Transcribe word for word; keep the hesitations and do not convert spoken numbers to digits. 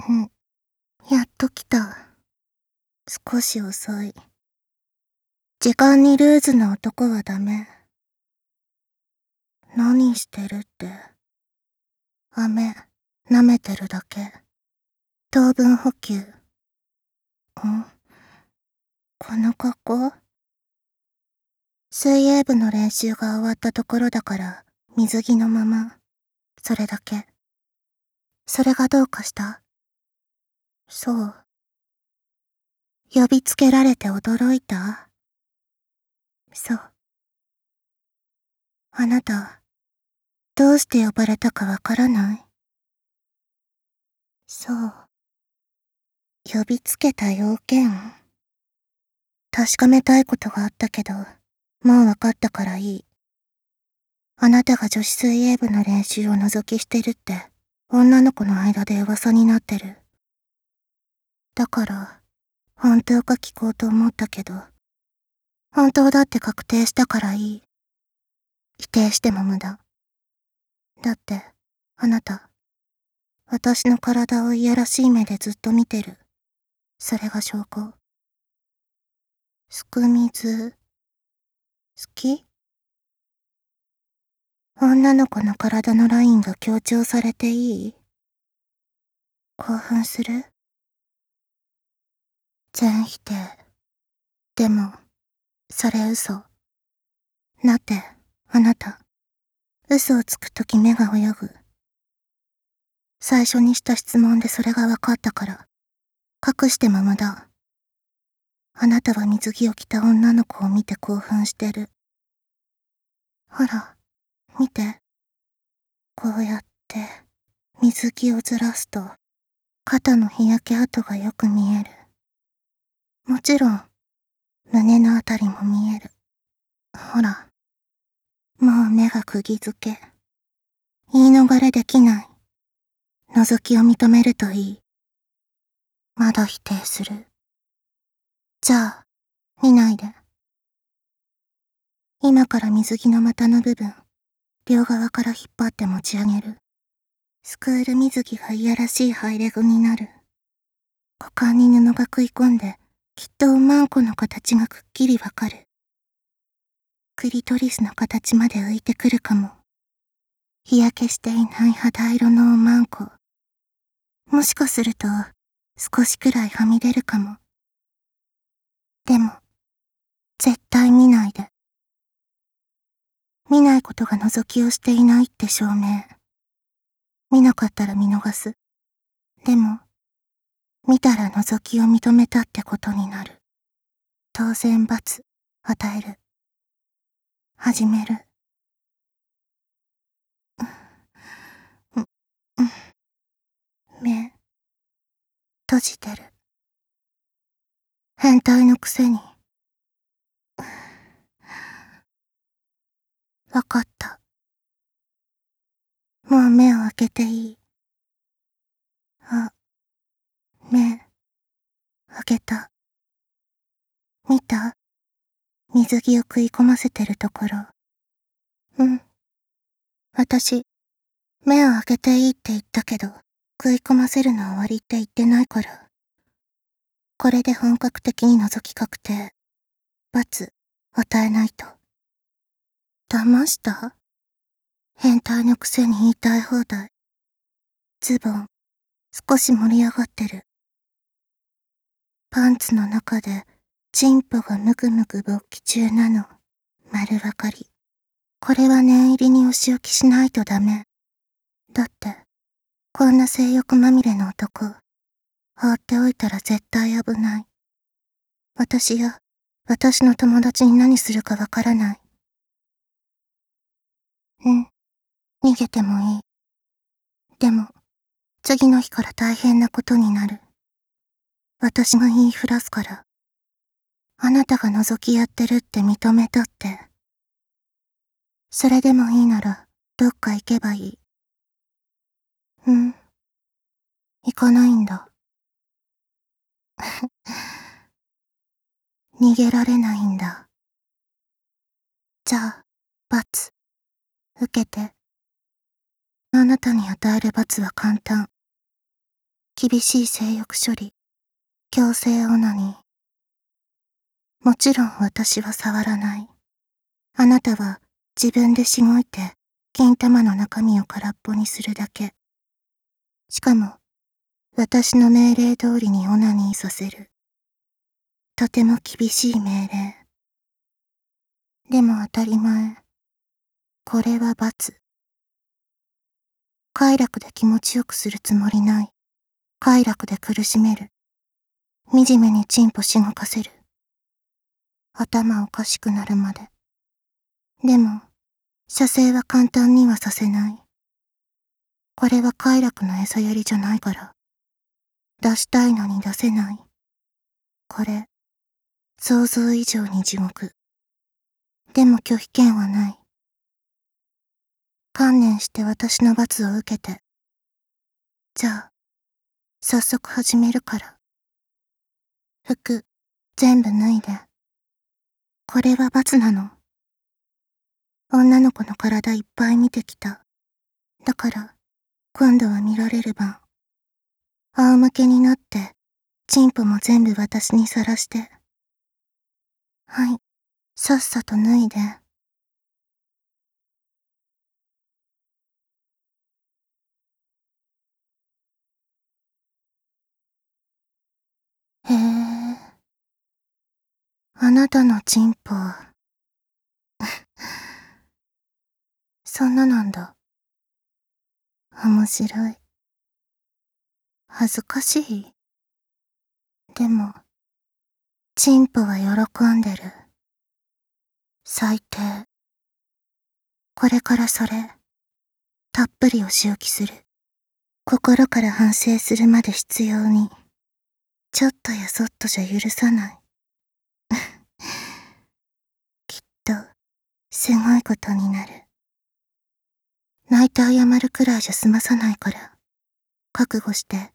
うん。やっと来た。少し遅い。時間にルーズな男はダメ。何してるって。飴、舐めてるだけ。糖分補給。ん？この格好？水泳部の練習が終わったところだから、水着のまま。それだけ。それがどうかした？そう。呼びつけられて驚いた？そう。あなた、どうして呼ばれたかわからない？そう。呼びつけた要件？確かめたいことがあったけど、もうわかったからいい。あなたが女子水泳部の練習を覗きしてるって、女の子の間で噂になってる。だから、本当か聞こうと思ったけど、本当だって確定したからいい。否定しても無駄。だって、あなた、私の体をいやらしい目でずっと見てる。それが証拠。すくみず、好き？女の子の体のラインが強調されていい？興奮する？全否定。でも、それ嘘。だって、あなた、嘘をつくとき目が泳ぐ。最初にした質問でそれが分かったから、隠しても無駄。あなたは水着を着た女の子を見て興奮してる。ほら、見て。こうやって、水着をずらすと、肩の日焼け跡がよく見える。もちろん、胸のあたりも見える。ほら、もう目が釘付け。言い逃れできない。覗きを認めるといい。まだ否定する。じゃあ、見ないで。今から水着の股の部分、両側から引っ張って持ち上げる。スクール水着がいやらしいハイレグになる。股間に布が食い込んで、きっとおまんこの形がくっきりわかる。クリトリスの形まで浮いてくるかも。日焼けしていない肌色のおまんこ。もしかすると、少しくらいはみ出るかも。でも、絶対見ないで。見ないことが覗きをしていないって証明。見なかったら見逃す。でも、見たら覗きを認めたってことになる。当然罰、与える。始める。うん、うん。目、閉じてる。変態のくせに。わかった。もう目を開けていい。あ、目、開けた。見た？水着を食い込ませてるところ。うん。私、目を開けていいって言ったけど、食い込ませるのは終わりって言ってないから。これで本格的に覗き確定。罰、与えないと。騙した？変態のくせに言いたい放題。ズボン、少し盛り上がってる。パンツの中で、チンポがむくむく勃起中なの。丸わかり。これは念入りにお仕置きしないとダメ。だって、こんな性欲まみれの男、放っておいたら絶対危ない。私や、私の友達に何するかわからない。うん、逃げてもいい。でも、次の日から大変なことになる。私が言いふらすから。あなたが覗きやってるって認めたって。それでもいいなら、どっか行けばいい。うん。行かないんだ。逃げられないんだ。じゃあ、罰。受けて。あなたに与える罰は簡単。 厳しい性欲処理、強制オナニー。もちろん私は触らない。あなたは自分でしごいて、金玉の中身を空っぽにするだけ。しかも、私の命令通りにオナニーさせる。とても厳しい命令。でも当たり前。これは罰。快楽で気持ちよくするつもりない。快楽で苦しめる。惨めにチンポしごかせる。頭おかしくなるまで。でも、射精は簡単にはさせない。これは快楽の餌やりじゃないから。出したいのに出せない。これ、想像以上に地獄。でも拒否権はない。観念して私の罰を受けて。じゃあ、早速始めるから。服、全部脱いで。これは罰なの。女の子の体いっぱい見てきた。だから、今度は見られる番。仰向けになって、チンポも全部私にさらして。はい、さっさと脱いで。へえ。あなたのチンポ。そんななんだ。面白い。恥ずかしい。でも、チンポは喜んでる。最低。これからそれ、たっぷりお仕置きする。心から反省するまで必要に。ちょっとやそっとじゃ許さない。きっと、すごいことになる。泣いて謝るくらいじゃ済まさないから、覚悟して。